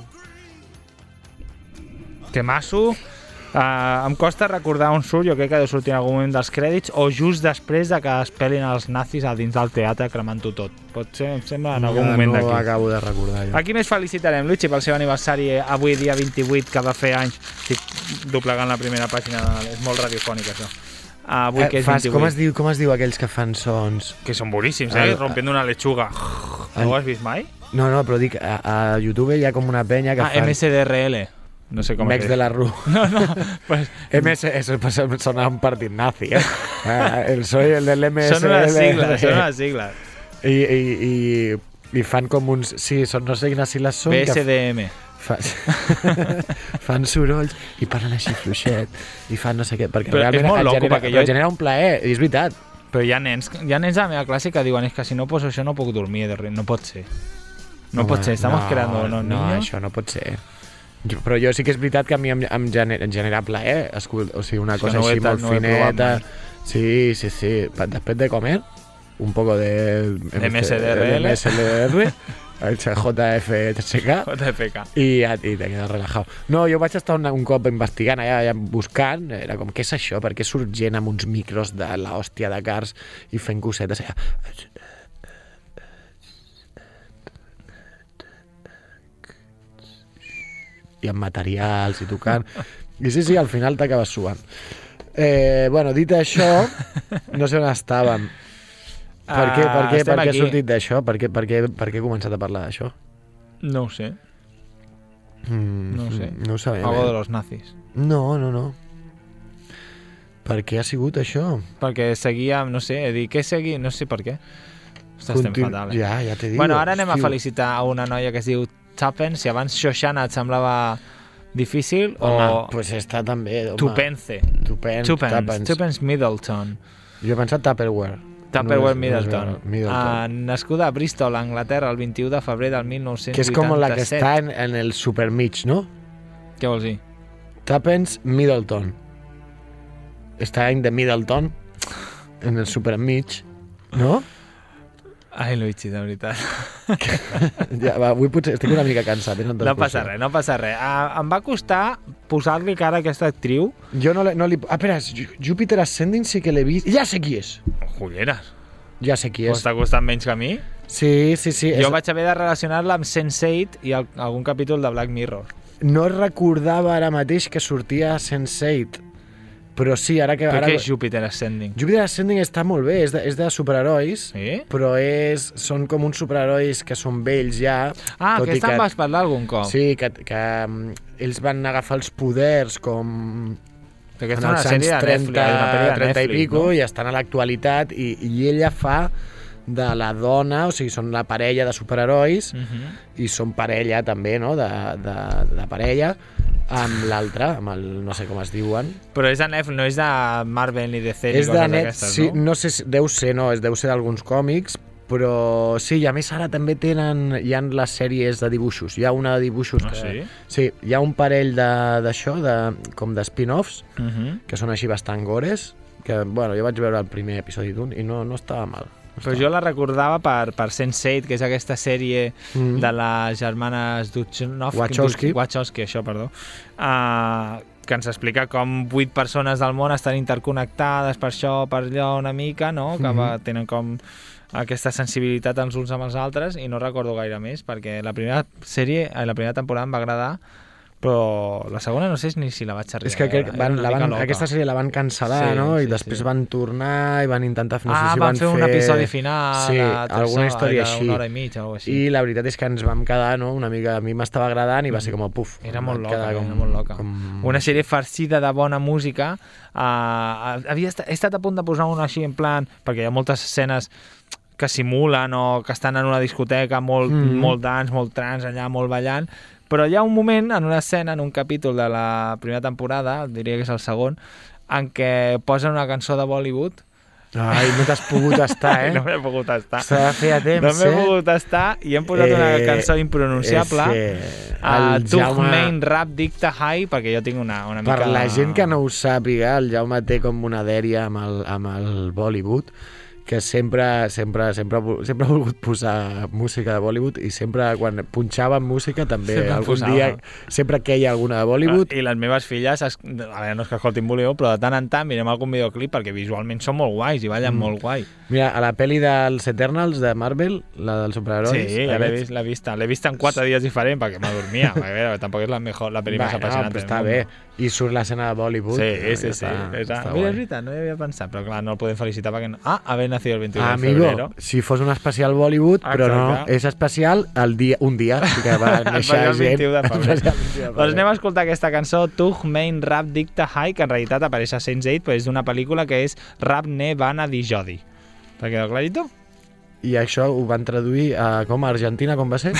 Temasso. Em costa recordar on surt, jo crec que deu sortir en algun moment dels crèdits o just després de que es pelin els nazis a dins del teatre cremant-ho tot. Pot ser, em sembla, en algun moment d'aquí. No ho acabo de recordar jo. Aquí més felicitarem Luigi pel seu aniversari avui dia 28, que va fer anys. Estic doblegant la primera pàgina, és molt radiofònic això. Avui que és 28. Com es diu aquells que fan sons? Que són boníssims, rompiendo una lechuga. No ho has vist mai? No, però dic, a YouTube hi ha com una penya que fan... MSDRL. No sé com Mex de la Rue. No, pues... Eso sona un partit nazi, soy el del MSL. Són unes sigles. I fan com uns... Sí, no sé quines sigles són. BSDM. Fan sorolls i parlen així fluixet i fan no sé què, perquè però realment et genera un plaer, i és veritat. Però hi ha nens a la meva classe que diuen que si no poso això no puc dormir, no pot ser. No pot ser, estamos creando unos niños. No, això no pot ser. Però jo sí que és veritat que a mi em genera plaer, o sigui, una cosa així molt fineta. Sí. Després de comer, un poco de MSDRL JFK. I te quedes relajado. No, jo vaig estar un cop investigant, allà buscant, era com, què és això? Per què surt gent amb uns micros de l'hòstia de Cars i fent cosetes allà? I amb materials i tocant. I sí, al final t'acabes suant. Bueno, dit això, no sé on estàvem. Per què he sortit d'això? Per què he començat a parlar d'això? No ho sé. No ho sé. No ho sabem. Algo de los nazis. No. Per què ha sigut això? Perquè seguíem, no sé, què seguim? No sé per què. Estem fatal, Ja t'he dit. Bueno, ara anem a felicitar a una noia que es diu Tuppence, si abans Shoshana et semblava difícil, home, pues esta també, home. Tuppence Middleton. Jo he pensat Tupperware. Middleton. Nascuda a Bristol, Anglaterra, el 21 de febrer del 1987. Que és com la que està en el Supermig, no? Què vols dir? Tuppence Middleton. Està en the Middleton, en el Supermig, no? Ai, Luigi, de veritat. Avui potser estic una mica cansat. No passa res. Em va costar posar-li cara a aquesta actriu. Jo no li... Espera, Jupiter Ascending sí que l'he vist. Ja sé qui és. Culleres. Ja sé qui és. T'ha costat menys que a mi? Sí. Jo vaig haver de relacionar-la amb Sense8 i algun capítol de Black Mirror. No recordava ara mateix que sortia Sense8. Però sí, ara que... Però què és Jupiter Ascending? Jupiter Ascending està molt bé, és de superherois, sí? Però són com uns superherois que són vells ja. Aquesta em vas parlar algun cop. Sí, que ells van agafar els poders com... Perquè és una sèrie de Netflix, 30 i pico, no? I estan a l'actualitat, i ella fa de la dona, o sigui, són la parella de superherois, i són parella també, no?, de parella, amb l'altre, amb el no sé com es diuen. Però és de Netflix, no és de Marvel ni DC ni coses d'aquestes, sí, no? No sé, deu ser d'alguns còmics, però sí, i a més ara també hi ha les sèries de dibuixos. Hi ha una de dibuixos que... Sí? Sí, hi ha un parell d'això, com de spin-offs, que són així bastant gores, que, bueno, jo vaig veure el primer episodi d'un i no estava mal. Però jo la recordava per Sense8, que és aquesta sèrie de les germanes Wachowski, això, perdó, que ens explica com 8 persones del món estan interconnectades per això, per allò una mica, no? Que tenen com aquesta sensibilitat els uns amb els altres, i no recordo gaire més, perquè la primera temporada em va agradar, però la segona no sé ni si la vaig arribar. És que aquesta sèrie la van cancel·lar, sí, no? I després van tornar i van intentar fer... van fer un episodi final, sí, alguna història així. Una hora i mitja o alguna cosa així. I la veritat és que ens vam quedar, no?, una mica... A mi m'estava agradant i va ser com, puf. Era molt loca. Una sèrie farcida de bona música. He estat a punt de posar una així en plan... Perquè hi ha moltes escenes que simulen o que estan en una discoteca molt dance, molt trance, allà, molt ballant, però hi ha un moment, en una escena, en un capítol de la primera temporada, diria que és el segon, en què posen una cançó de Bollywood. Ai, no t'has pogut estar, No m'he pogut estar. S'ha de fer a temps, No m'he pogut estar i hem posat una cançó impronunciable, Tughmain Rap Dicta High, perquè jo tinc una mica... Per la gent que no ho sàpiga, el Jaume té com una dèria amb el Bollywood, que sempre ha volgut posar música de Bollywood, i sempre quan punxava música també dia sempre queia alguna de Bollywood. I les meves filles, a veure, no és que escoltin Bollywood, però de tant en tant mirem algun videoclip perquè visualment són molt guais i ballen molt guai. Mira, a la pel·li dels Eternals de Marvel, la dels superherois... Sí, l'he vist en 4 dies diferents perquè m'adormia, perquè tampoc és la pel·li més apassionant del món. Està bé, i surt l'escena de Bollywood. Sí. Mira, és veritat, no hi havia pensat, però clar, no el podem felicitar perquè no... haver nacido el 21 de febrero. Si fos un especial Bollywood, però no, és especial un dia que va néixer el 21 de febrer. Doncs anem a escoltar aquesta cançó, Tughmain Rap Dicta High, que en realitat apareix a Sense8, però és d'una pel·lícula que és Rap Ne Vana Di Jodi. T'ha quedat clarito? I això ho van traduir com a Argentina, com va ser?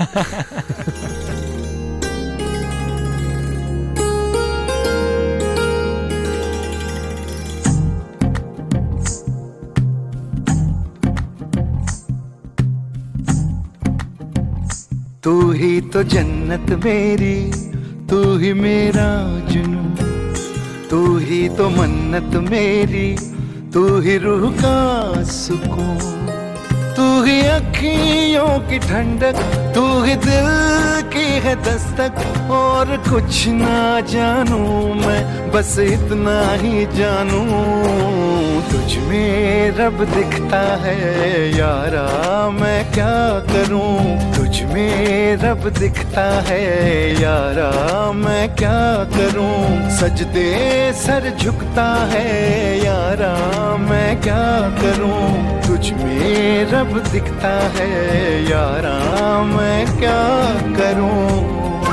तू ही तो जन्नत मेरी, तू ही मेरा जुनू, तू ही तो मन्नत मेरी, तू ही रूह का सुकून। तू ही अखियों की ठंडक, तू ही दिल की है दस्तक, और कुछ ना जानूं मैं, बस इतना ही जानूं तुझ में रब दिखता है यारा, मैं क्या करूं, तुझ में रब दिखता है यारा, मैं क्या करूं, सजदे सर झुकता है यारा, मैं क्या करूं, तुझ में रब दिखता है यारा, मैं क्या करूं।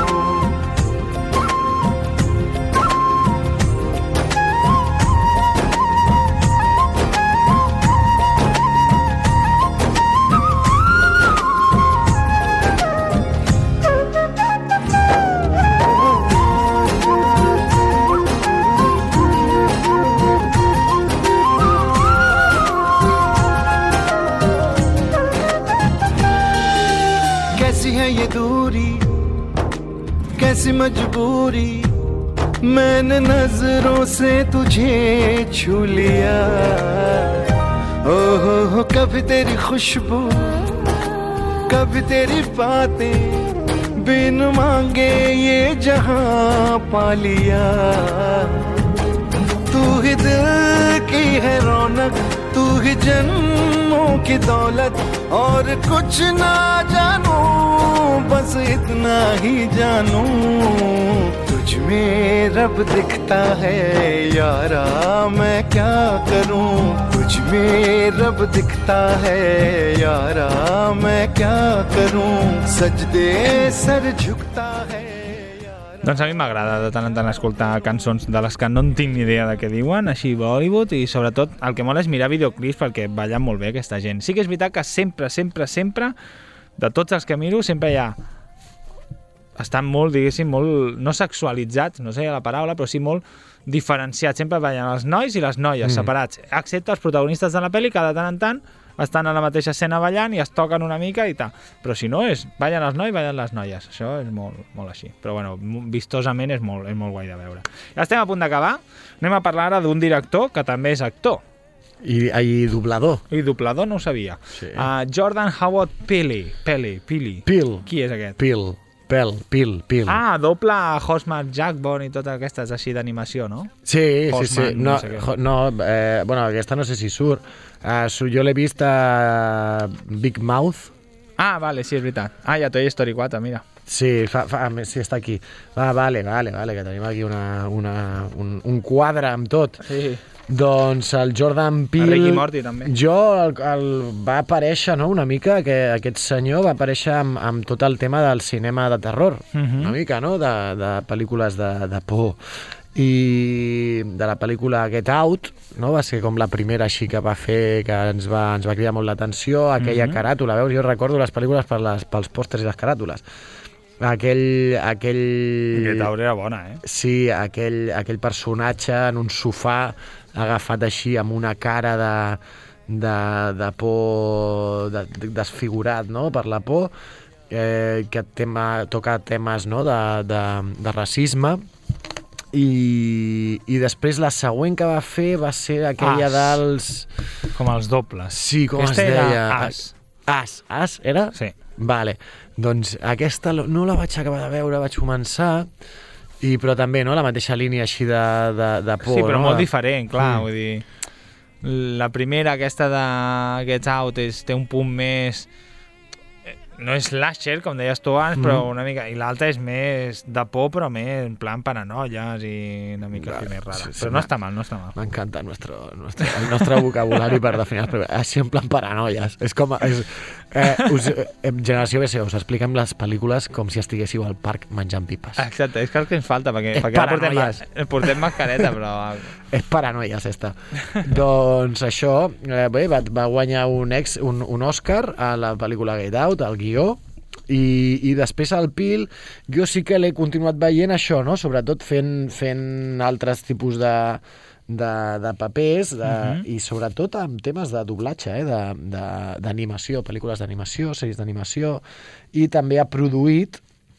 ये दूरी कैसी मजबूरी, मैंने नजरों से तुझे छू लिया, ओहो कभी तेरी खुशबू, कभी तेरी बातें, बिन मांगे ये जहां पा लिया, तू ही दिल की है रौनक, तू ही जन्मों की दौलत, और कुछ ना जानूं, बस इतना ही जानूं तुझ में रब दिखता है यारा, मैं क्या करूं, तुझ में रब दिखता है यारा, मैं क्या करूं, सजदे सर झुकता है। Doncs a mi m'agrada de tant en tant escoltar cançons de les que no en tinc ni idea de què diuen, així Bollywood, i sobretot el que mola és mirar videoclips perquè ballen molt bé aquesta gent. Sí que és veritat que sempre, de tots els que miro, sempre hi ha... Estan molt, diguéssim, molt... no sexualitzats, no sé la paraula, però sí molt diferenciats. Sempre ballen els nois i les noies separats, excepte els protagonistes de la pel·li, que de tant en tant estan a la mateixa escena ballant i es toquen una mica i tal. Però si no, és ballen els nois, ballen les noies. Això és molt així. Però bueno, vistosament és molt guai de veure. Ja estem a punt d'acabar. Anem a parlar ara d'un director que també és actor. I doblador. I doblador no ho sabia. Sí. Jordan Howard Pili. Qui és aquest? Pil. Ah, doble Houseman Jackbone i totes aquestes així d'animació, no? Sí. Horseman, Bueno, aquesta no sé si surt. Jo l'he vist a Big Mouth. Ah, vale, sí, és veritat. Ah, i a Toy Story 4, mira. Sí, sí, està aquí. Vale, que tenim aquí un quadre amb tot. Sí. Doncs el Jordan Peele... Rick i Morty, també. Va aparèixer, no?, una mica, que aquest senyor va aparèixer amb tot el tema del cinema de terror, una mica, no?, de pel·lícules de por. I de la pel·lícula Get Out, no?, va ser com la primera així que va fer, que ens va cridar molt l'atenció, aquella caràtula, veus? Jo recordo les pel·lícules pels pòsters i les caràtules. Aquell... Get Out era bona, eh? Sí, aquell personatge en un sofà agafat així amb una cara de por, desfigurat, no?, per la por, que toca temes, no?, de racisme. I després la següent que va fer va ser aquella dels... Com els dobles. Sí, com es deia? As, era? Sí. Vale, doncs aquesta no la vaig acabar de veure, vaig començar, però també, no?, la mateixa línia així de por. Sí, però no? molt diferent, clar, vull dir... La primera, aquesta de Get Out, té un punt més... No és slasher, com deies tu abans, però una mica... I l'altra és més de por, però més en plan paranoies i una mica més rara. Però no està mal, no està mal. M'encanta el nostre vocabulari per definir així en plan paranoies. És com... Generació BC, us expliquem les pel·lícules com si estiguéssiu al parc menjant pipes. Exacte, és que el que ens falta, perquè portem mascareta, però... És paranoies, esta. Doncs això, bé, va guanyar un Òscar a la pel·lícula Get Out, al guió, i després al Peele jo sí que l'he continuat veient això, no?, sobretot fent altres tipus de papers i sobretot amb temes de doblatge, d'animació, pel·lícules d'animació, sèries d'animació, i també ha produït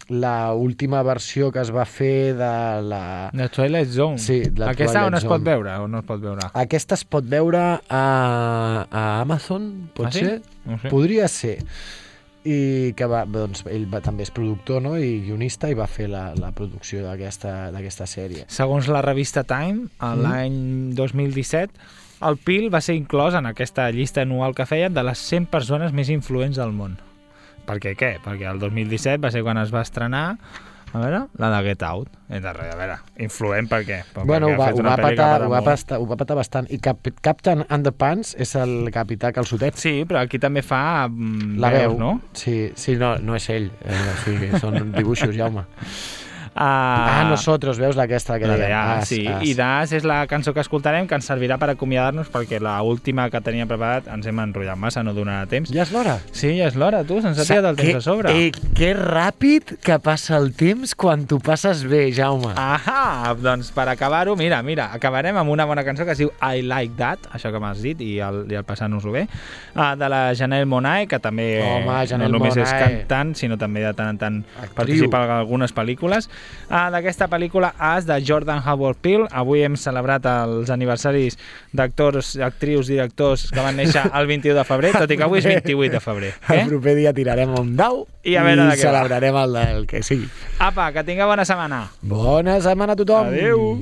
última versió que es va fer de la... The Twilight Zone. Sí, aquesta on es pot veure o no es pot veure? Aquesta es pot veure a Amazon, pot ser? No sé. Podria ser. I que ell també és productor, no? I guionista, i va fer la producció d'aquesta sèrie. Segons la revista Time, l'any 2017, el Peele va ser inclòs en aquesta llista anual que feien de les 100 persones més influents del món. Per què? Perquè el 2017 va ser quan es va estrenar, a veure, la de Get Out. A veure, influent per què? Bueno, ho va patar bastant. I Captain Underpants és el capità calçotet. Sí, però aquí també fa la veu, no? Sí, no és ell. Són dibuixos, Jaume. Nosotros, veus aquesta que deia? Sí, i Das és la cançó que escoltarem, que ens servirà per acomiadar-nos, perquè l'última que teníem preparat ens hem enrotllat massa, no donarà temps. Ja és l'hora? Sí, ja és l'hora, tu, se'ns ha tirat el temps a sobre. Que ràpid que passa el temps quan t'ho passes bé, Jaume. Doncs per acabar-ho, mira, acabarem amb una bona cançó que es diu I Like That, això que m'has dit, i el passant-nos-ho bé, de la Janelle Monáe, que també no només és cantant, sinó també de tant en tant participa en algunes pel·lícules. D'aquesta pel·lícula As, de Jordan Howard Peele. Avui hem celebrat els aniversaris d'actors, actrius, directors que van néixer el 21 de febrer, tot i que avui és 28 de febrer. El proper dia tirarem un dau i celebrarem el que sigui. Apa, que tingueu bona setmana. Bona setmana a tothom. Adéu.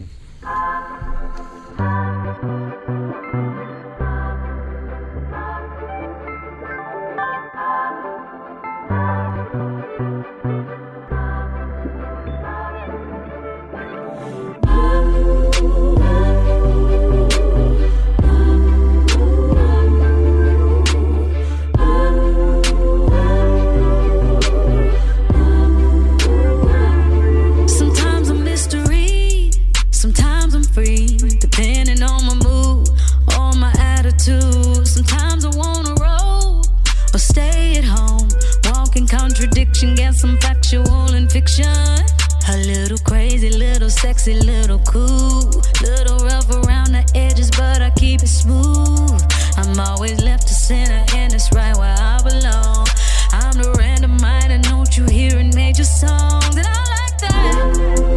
Sometimes I wanna roll or stay at home, walk in contradiction, get some factual and fiction. A little crazy, little sexy, little cool, little rough around the edges, but I keep it smooth. I'm always left to center, and it's right where I belong. I'm the random mind, and don't you hear in major songs, and I like that.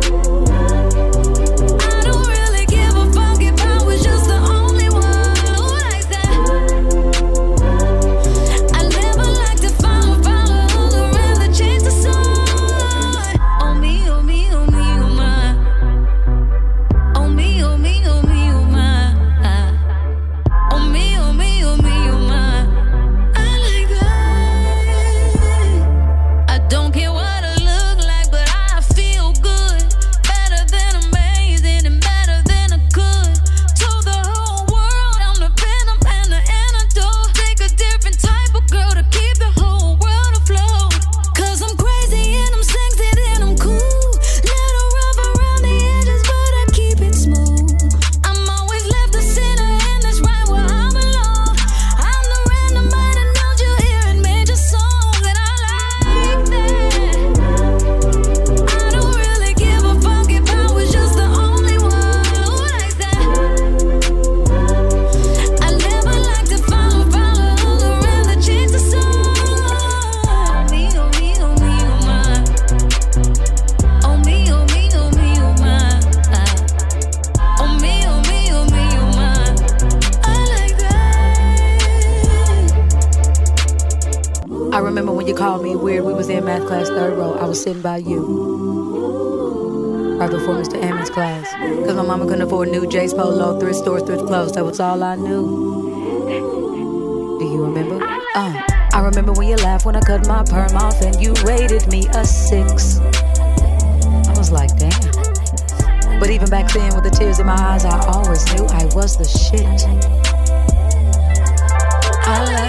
Sitting by you right before Mr. Ammon's class, because my mama couldn't afford new J's Polo, thrift stores, thrift clothes. That was all I knew. Do you remember? I remember when you laughed when I cut my perm off and you rated me a 6. I was like, damn. But even back then with the tears in my eyes, I always knew I was the shit. I